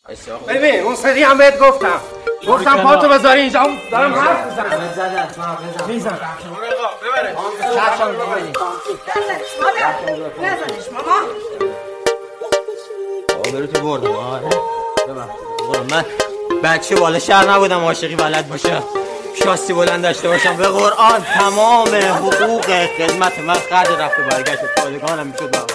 ببین اون سری هم بهت گفتم پاتو بذاری اینجا دارم حرف میزنم میزن ببره نزنش ماما آبرو تو بردم من بچه بالا شهر نبودم عاشقی بلد باشم شاسی بلند داشته باشم به قرآن تمام حقوق خدمت من خرج رفت و برگشت پادگانم میشد محمد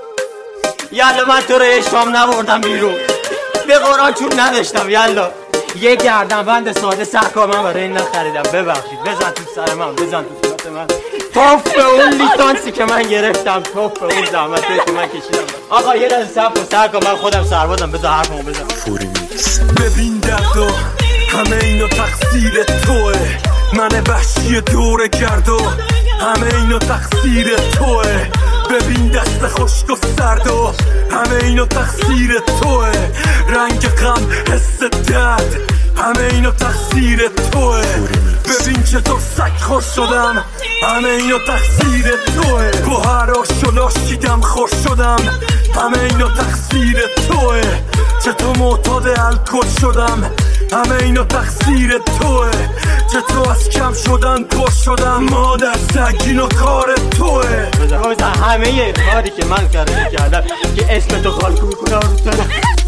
یالا من تو رو شام نبردم بیرون به قرآن چون نداشتم یالا یه گردنبند ساده سرکار من برای این نخریدم ببخشید بزن تو سر من بزن تو صورت من توف اون لیسانسی که من گرفتم توف اون زحمتی که من کشیدم آقا یه دست صف و سرکار من خودم سربازم بذار حرفمو بزن فوری میکس ببین دردو همه اینو تقصیر توه من وحشی دور گردو همه اینو تقصیر توه ببین دست خشک و سردو همه اینو تقصیر توه رنگ غم حس درد همه اینو تقصیر توه ببین چطور سگ خور شدم همه اینو تقصیر توه با هر آش و لاشیدم خور شدم همه اینو تقصیر توه چطور معتاد الکل شدم همه اینو تقصیر توه چطور از کم شدن پر شدم مادر سگ اینو کار توه همه کاری که من کردم که اسم تو خالکو میکنم رو تنم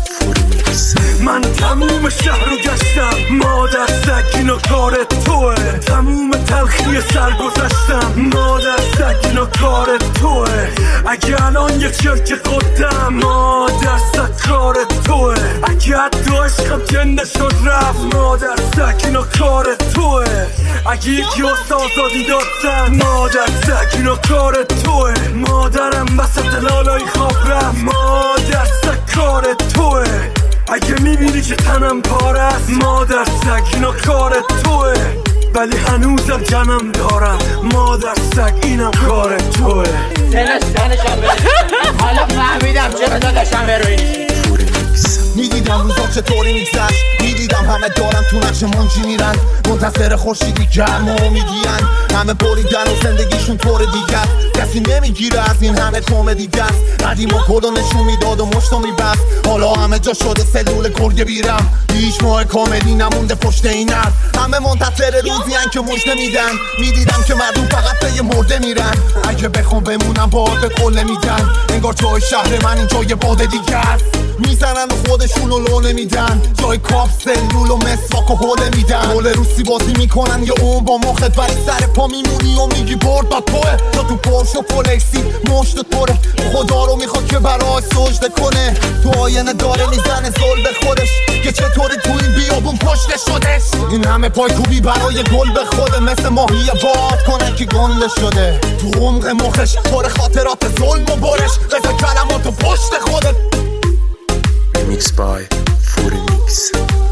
من تموم شهر رو گشتم مادر سگ اینو کار توه تموم تلخی سر گذشتم مادر سگ اینو کار توه اگه الان یه چرک خودم مادر سگ کار توه اگه حتی عشقم جنده شد رفت مادر سگ اینو کار توه اگه یکی هست آزادی دادن مادر سگ اینو کار توه مادرم وسط لالای خواب رفت مادر سگ کار توه اگه میبینی که تنم پاره است مادر سگ اینو کار توه ولی هنوزم جنم دارم مادر سگ اینم کار توه سنشم حالا فهمیدم چرا داداشم هروئینی میدیدم روزا چطوری میگذشت میدیدم همه دارن تو نقش منجی میرن منتظر خورشیدی گرم و میگین همه بریدن و زندگیشون طور دیگر کسی نمیگیره از این همه کمدی دست قدیم و کلو نشون میداد و مشتو میبست حالا همه جا شده سلول گرگه بیرم هیچ ماه کاملی نمونده پشت این حرف همه منتظر روزیان که مژده میدن میدیدم که مردم فقط به یه مرده میرن اگه بخوام بمونم باد کله میدن انگار جای شهر من این جای باد دیگه است میزنن و خودشونو لونه میدن جای کاپ سلول و مسواک و حوله میدن حوله روسی بازی میکنن یه اون با مخت ولی سر پا میمونی و میگی برد با توه تا تو پرش و فلکسی مشت توره خدا رو میخواد که برای سجده کنه تو آینه داره میزنه زل به خودش که چطوری تو این بیابون پشت شدش این همه پای کوبی برای گل به خوده مثل ماهی باد کنه که گنده شده تو عمق مخش پر خاطرات ظلم و برش رضا کلماتو پشت خودت Mixed by فوری میکس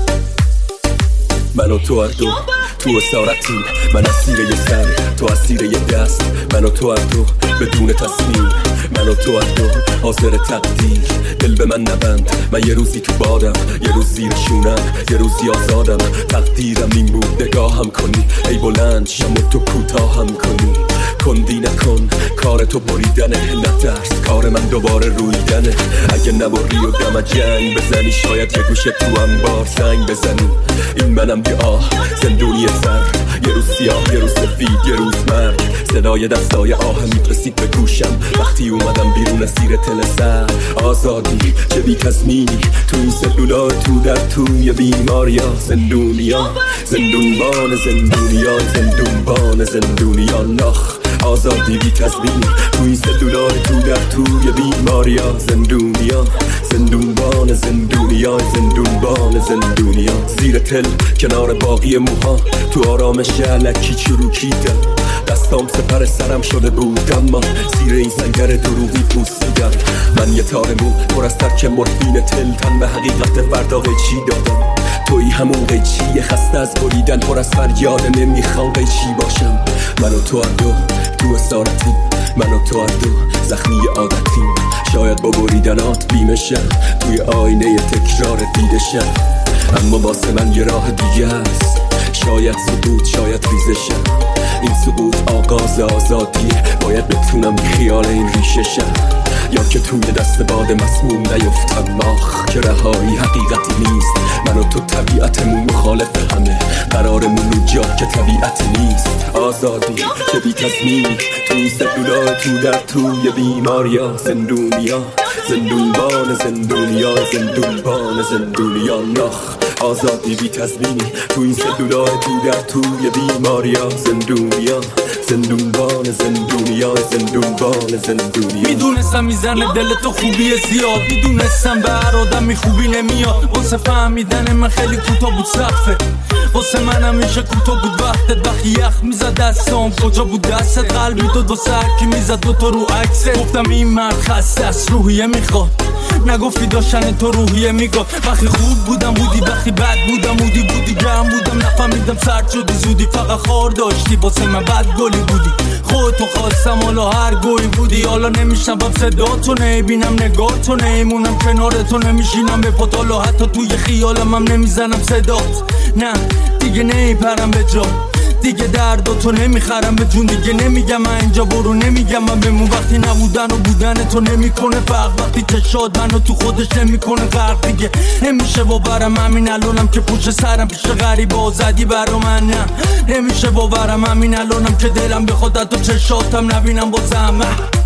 من و تو هر دو تو اسارتیم من اسیر یه سر تو اسیر یه دست من و تو هر دو بدون تصمیم من و تو هر دو حاضر تقدیر دل به من نبند من یه روزی تو بادم یه روز زیر شونم یه روزی آزادم تقدیرم این بود نگاهم کنی ای بلند شم و تو کوتاهم کنی کندی نکن کار تو بریدنه نترس کار من دوباره رویدنه اگه نبری و دم جنگ بزنی شاید یه گوشه تو انبار سنگ بزنی این منم یه آه زندونی سر یه روز سیاه یه روز سفید یه روز مرگ صدای دستای آه میپرسید به گوشم وقتی اومدم بیرون سیر تل سر آزادی چه بی تزمینی تو این سلولا تو در توی بیماریا زندونیا زندونبان زندونیا زندونبان زندونیان نخ آزادی بی تزمینی تو این سلولا تو در توی بیماریا زندونیا زندونبان زندونیا زندونبان زندونیا زیر تل کنار باقی موها تو آرامش علکی چروکیدم دستام سپر سرم شده بود اما زیر این سنگر دروغی پوسیدم من یه تار مو پر از ترک مورفین تل تن به حقیقت فردا قیچی دادم توی همون قیچی خسته از بریدن پر از فریاد نمیخوام قیچی باشم من و تو هر دو تو اسارتیم من و تو هر دو زخمی عادتیم شاید با بریدنات بیمشم توی آینه تکرار دیدشم اما واسه من یه راه دیگه هست شاید سقوط شاید ریزشم این سقوط آغاز آزادیه باید بتونم خیال این ریششم یا که توی دست باد مسموم نیفتم آخ که رهایی حقیقتی نیست. من و تو طبیعتمون مخالف همه، قرارمون رو جا که طبیعت نیست. آزادی که بی تصمیم تو این سلولای تو در توی بیماریا. زندونیا زندونبان زندونیا زندونبان زندونیا نخ. آزادی بی تضمینی تو این سلولای تو در توی بیماریا. زندونیا زندونبان زندونیا زندونبان زندونیا. میدونستم میزنه دل تو خوبی زیاد، میدونستم به هر آدمی خوبی نمیاد. واسه فهمیدن من خیلی کوتاه بود سقفه، واسه من همیشه کوتاه بود وقتت. وقتی یخ میزد دستام کجا بود دستت؟ قلبی دو سرکی میزد دوتا رو عکست. گفتم این مرد خسته است روحیه میخواد، نگفتی داشتن تو روحیه میگاد. وقتی خوب بودم بودی، وقتی بد بودم بودی گرم بودم نفهمیدم سرد شدی زودی. فقط خار داشتی واسه من بد گلی بودی. خودتو خواستم حالا هر گوی بودی. حالا نمیشنوم صداتو، نمیبینم نگاهتو، نمیمونم کنارتو، نمیشینم به پات. حالا حتی توی خیالم هم نمیزنم صدات. نه دیگه نمیپرم به جا، دیگه درداتو نمیخرم به جون. دیگه نمیگم من اینجا برو، نمیگم من بمون. وقتی نبودن و بودن تو نمیکنه فرق، وقتی چشاد منو تو خودش نمیکنه غرق. دیگه نمیشه باورم همین الانم که پشت سرم پیش غریبه آزادی برا من. نه نمیشه باورم همین الانم که دلم بخواد تو چشاتم نبینم بازم.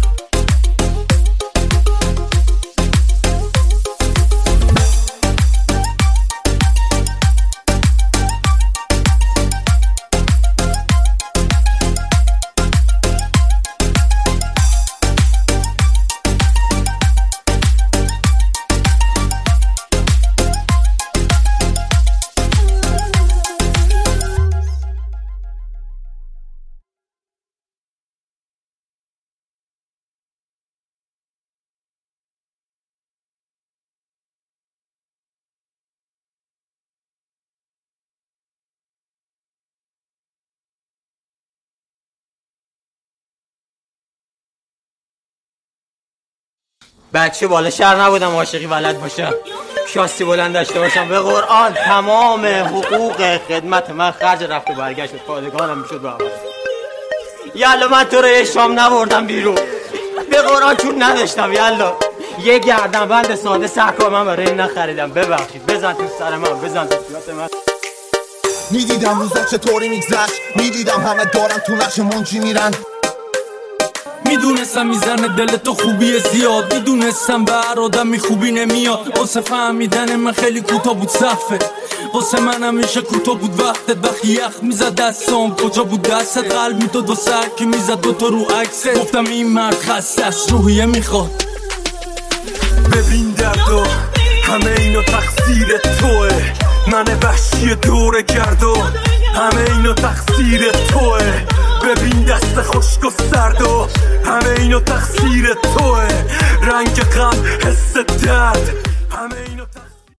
بچه بالا شهر نبودم عاشقی بلد باشم، شاسی بلند داشته باشم. به قرآن تمام حقوق خدمت من خرج رفت و برگشت و پادگانم میشد به عوض. یالا من تو رو یه شام نبردم بیرون به قرآن چون نداشتم. یالا یه گردنبند ساده سرکار من برای این نخریدم. ببخشید بزن تو سر من، بزن تو صورت من. میدیدم روزا چطوری میگذشت، میدیدم همه دارن تو نقش منجی میرن. میدونستم میزنه دل تو خوبی زیاد، میدونستم به هر آدمی خوبی نمیاد. واسه فهمیدن من خیلی کوتاه بود صفه، واسه من همیشه کوتاه بود وقتت. وقتی یخ میزد دستام کجا بود دستت؟ قلبی دو سرکی میزد دوتا رو عکست. گفتم این مرد خسته است روحیه میخواد. ببین دردو همه اینا تقصیر توه، من وحشی دور گردو همه اینا تقصیر توه. ببین دست خشک و سرد و همه اینا تقصیر توه. رنگ غم حس درد